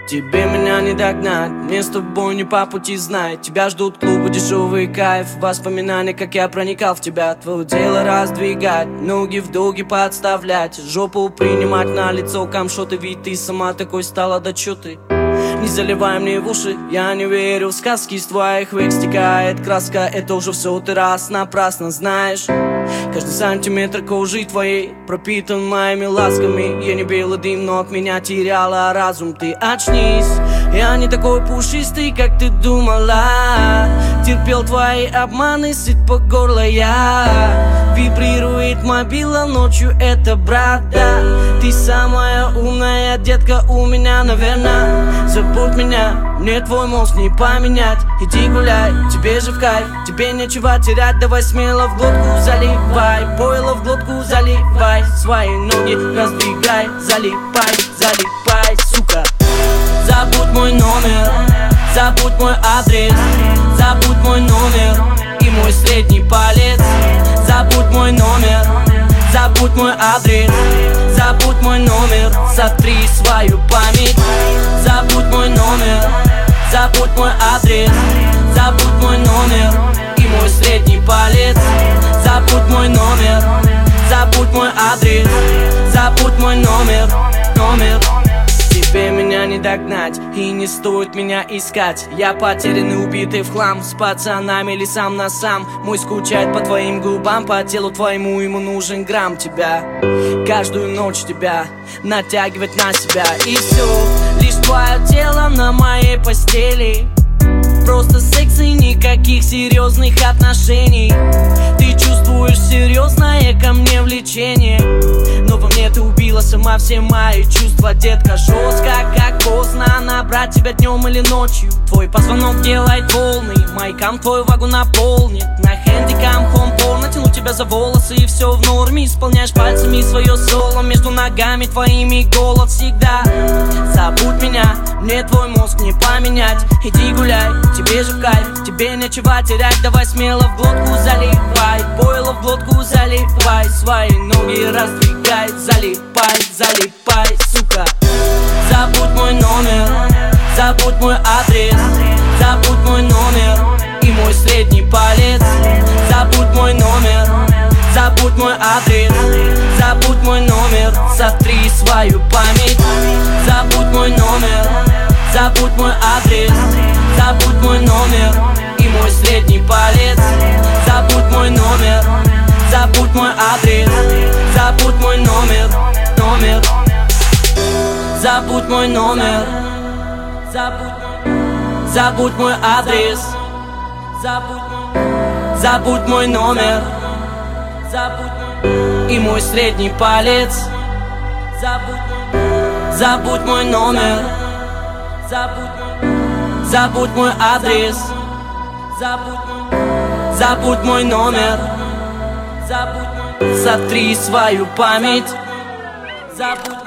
Тебе меня не догнать, мне с тобой не по пути, знай. Тебя ждут клубы, дешевый кайф, воспоминания, как я проникал в тебя. Твое дело раздвигать, ноги в долги подставлять, жопу принимать на лицо камшоты. Ведь ты сама такой стала, да чё ты? Не заливай мне в уши, я не верю в сказки. Из твоих век стекает краска, это уже все ты раз напрасно знаешь. Каждый сантиметр кожи твоей пропитан моими ласками. Я не белый дым, но от меня теряла разум. Ты очнись, я не такой пушистый, как ты думала. Терпел твои обманы, сыт по горло я. Вибрирует мобила ночью, это брат, да. Ты самая умная детка у меня, наверное. Забудь меня, мне твой мозг не поменять. Иди гуляй, тебе же в кайф, тебе нечего терять. Давай смело в глотку заливай, пойло в глотку заливай. Свои ноги раздвигай, залипай, залипай, сука. Забудь мой номер, забудь мой адрес, забудь мой номер и мой средний палец. Забудь мой номер, забудь мой адрес, забудь мой номер, сотри свою память. Забудь мой номер, забудь мой адрес, забудь мой номер и мой средний палец. Забудь мой номер, забудь мой адрес, забудь мой номер, номер. Тебе меня не догнать, и не стоит меня искать. Я потерянный, убитый в хлам, с пацанами или сам на сам. Мой скучает по твоим губам, по телу твоему ему нужен грамм тебя. Каждую ночь тебя натягивать на себя. И все, лишь твое тело на моей постели. Просто секс и никаких серьезных отношений. Ты чувствуешь серьезное ко мне влечение, но во мне ты убила сама все мои чувства, детка. Жестко, как поздно набрать тебя днем или ночью. Твой позвонок делает волны, майкам твою вагу наполнит. На хэндикам хом-пол, натяну тебя за волосы и все в норме. Исполняешь пальцами свое соло, между ногами твоими голод всегда. Забудь меня, мне твой мозг не поменять. Иди гуляй, тебе же в кайф, тебе нечего терять. Давай смело в глотку заливай, пойло в глотку заливай. Свои ноги раздвигай, залипай, залипай, сука. Забудь мой номер, забудь мой адрес, забудь мой номер и мой средний палец. Забудь мой номер, забудь мой адрес, забудь мой номер, сотри свою память. Забудь мой номер, забудь мой адрес, забудь мой номер и мой средний палец. Забудь мой номер, забудь мой адрес, забудь мой номер, номер. Забудь мой номер, забудь мой адрес, забудь мой номер и мой средний палец. Забудь мой номер, забудь мой адрес, забудь мой номер, сотри свою память. Забудь